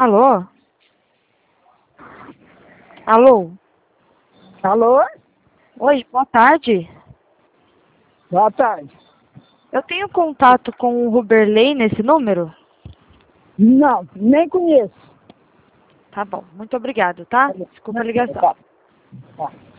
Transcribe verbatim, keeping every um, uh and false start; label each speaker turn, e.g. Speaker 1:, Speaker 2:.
Speaker 1: Alô? Alô?
Speaker 2: Alô?
Speaker 1: Oi, boa tarde.
Speaker 2: Boa tarde.
Speaker 1: Eu tenho contato com o Ruberley nesse número?
Speaker 2: Não, nem conheço.
Speaker 1: Tá bom, muito obrigado, tá? Desculpa a ligação.
Speaker 2: Tá. Tá.